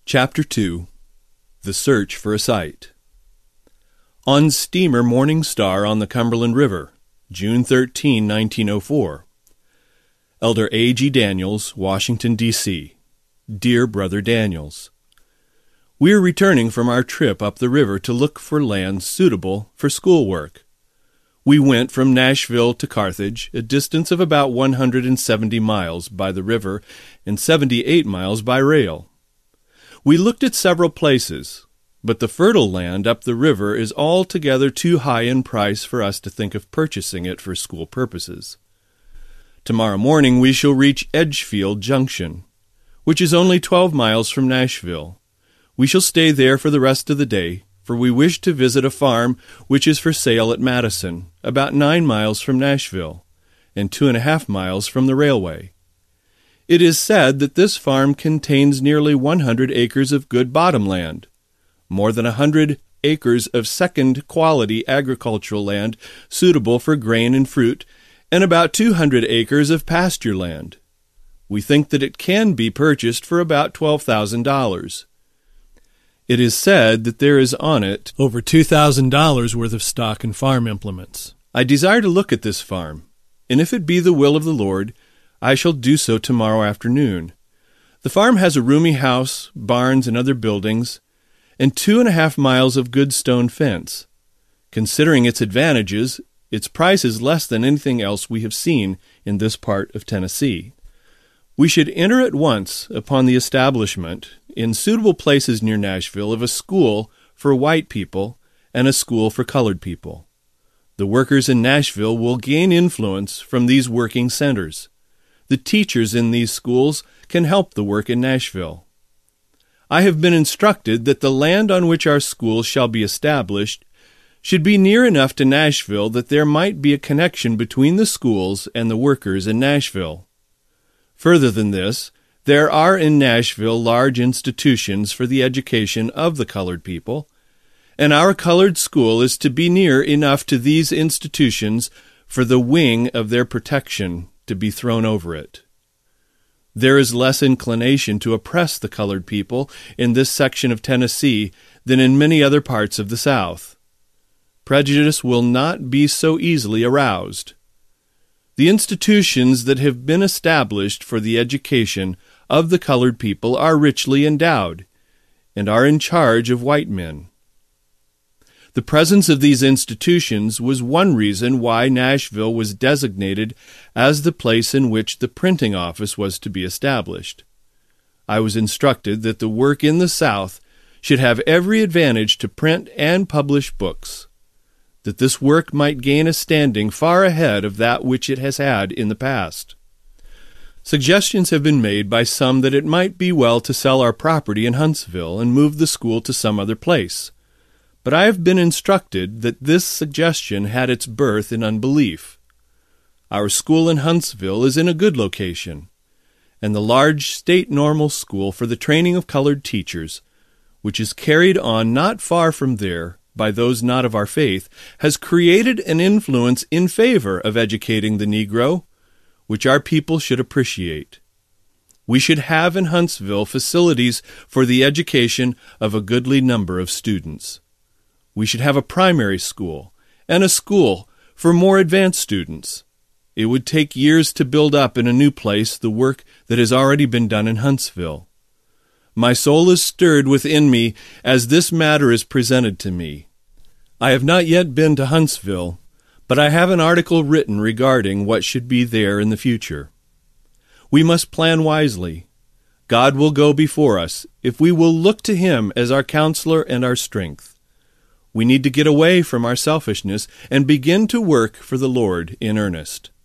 Chapter 2. The Search for a Site. On steamer Morning Star on the Cumberland River, June 13, 1904. Elder A. G. Daniels, Washington, D.C. Dear Brother Daniels, we are returning from our trip up the river to look for land suitable for schoolwork. We went from Nashville to Carthage, a distance of about 170 miles by the river and 78 miles by rail. We looked at several places, but the fertile land up the river is altogether too high in price for us to think of purchasing it for school purposes. Tomorrow morning we shall reach Edgefield Junction, which is only 12 miles from Nashville. We shall stay there for the rest of the day, for we wish to visit a farm which is for sale at Madison, about 9 miles from Nashville, and 2.5 miles from the railway. It is said that this farm contains nearly 100 acres of good bottomland, more than 100 acres of second-quality agricultural land suitable for grain and fruit, and about 200 acres of pasture land. We think that it can be purchased for about $12,000. It is said that there is on it over $2,000 worth of stock and farm implements. I desire to look at this farm, and if it be the will of the Lord, I shall do so tomorrow afternoon. The farm has a roomy house, barns, and other buildings, and 2.5 miles of good stone fence. Considering its advantages, its price is less than anything else we have seen in this part of Tennessee. We should enter at once upon the establishment, in suitable places near Nashville, of a school for white people and a school for colored people. The workers in Nashville will gain influence from these working centers. The teachers in these schools can help the work in Nashville. I have been instructed that the land on which our school shall be established should be near enough to Nashville that there might be a connection between the schools and the workers in Nashville. Further than this, there are in Nashville large institutions for the education of the colored people, and our colored school is to be near enough to these institutions for the wing of their protection to be thrown over it. There is less inclination to oppress the colored people in this section of Tennessee than in many other parts of the South. Prejudice will not be so easily aroused. The institutions that have been established for the education of the colored people are richly endowed, and are in charge of white men. The presence of these institutions was one reason why Nashville was designated as the place in which the printing office was to be established. I was instructed that the work in the South should have every advantage to print and publish books, that this work might gain a standing far ahead of that which it has had in the past. Suggestions have been made by some that it might be well to sell our property in Huntsville and move the school to some other place. But I have been instructed that this suggestion had its birth in unbelief. Our school in Huntsville is in a good location, and the large state normal school for the training of colored teachers, which is carried on not far from there by those not of our faith, has created an influence in favor of educating the Negro, which our people should appreciate. We should have in Huntsville facilities for the education of a goodly number of students. We should have a primary school and a school for more advanced students. It would take years to build up in a new place the work that has already been done in Huntsville. My soul is stirred within me as this matter is presented to me. I have not yet been to Huntsville, but I have an article written regarding what should be there in the future. We must plan wisely. God will go before us if we will look to Him as our counselor and our strength. We need to get away from our selfishness and begin to work for the Lord in earnest.